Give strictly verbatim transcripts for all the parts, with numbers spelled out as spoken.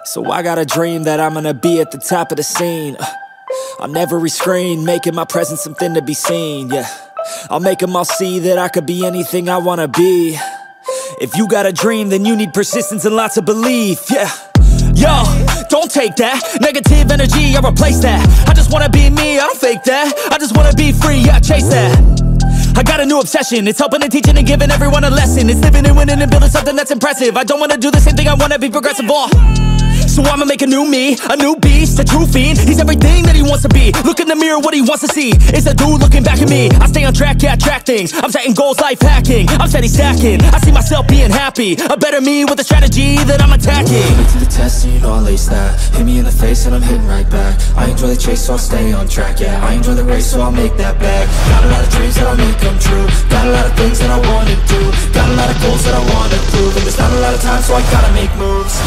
So I got a dream that I'm gonna be at the top of the scene, uh, on every screen, making my presence something to be seen, yeah. I'll make them all see that I could be anything I wanna be. If you got a dream, then you need persistence and lots of belief, yeah. Yo, don't take that negative energy, I replace that. I just wanna be me, I don't fake that. I just wanna be free, yeah, chase that. I got a new obsession, it's helping and teaching and giving everyone a lesson. It's living and winning and building something that's impressive. I don't wanna do the same thing, I wanna be progressive, all. So I'ma make a new me, a new beast, a true fiend. He's everything that he wants to be. Look in the mirror, what he wants to see is a dude looking back at me. I stay on track, yeah, track things. I'm setting goals, life hacking. I'm steady stacking. I see myself being happy. A better me with a strategy that I'm attacking. Put me to the test and you know I'll lace that. Hit me in the face and I'm hitting right back. I enjoy the chase so I'll stay on track, yeah. I enjoy the race so I'll make that bag. Got a lot of dreams that I'll make come true. Got a lot of things that I wanna do. Got a lot of goals that I wanna prove. And there's not a lot of time so I gotta make moves.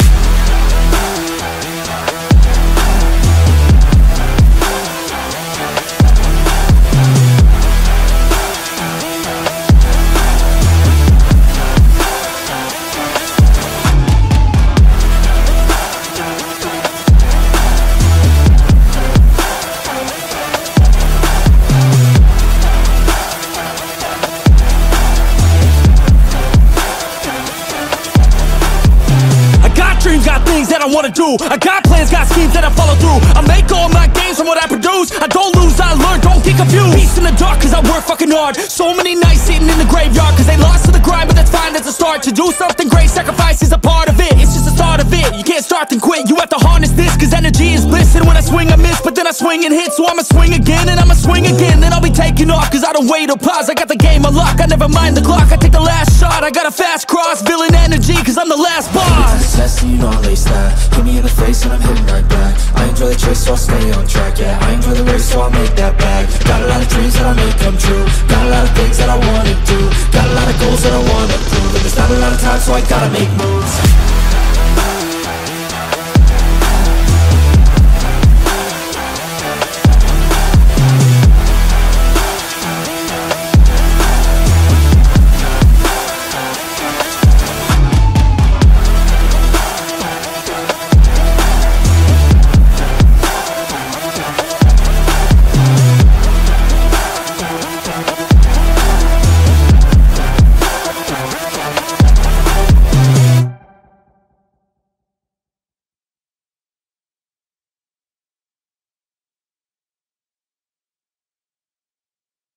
Dreams, got things that I wanna do. I got plans, got schemes that I follow through. I make all my gains from what I produce. I don't lose, I learn, don't get confused. Peace in the dark, cause I work fucking hard. So many nights sitting in the graveyard, cause they lost to the grind, but that's fine, that's a start. To do something great, sacrifice is a part of it. It's just the start of it, you can't start then quit. You have to harness this, cause energy is bliss. And when I swing I miss, but then I swing and hit. So I'ma swing again, and I'ma swing again. Then I'll be taking off, cause I don't wait or pause. I got the game unlocked, I never mind the clock. I take the last shot, I got a fast cross. Villain energy, cause I'm the last boss. Test and you know I'll lace that. Hit me in the face and I'm hitting right back. I enjoy the chase so I'll stay on track, yeah. I enjoy the race so I'll make that bag. Got a lot of dreams that I'll make come true. Got a lot of things that I wanna do. Got a lot of goals that I wanna prove. And there's not a lot of time so I gotta make moves.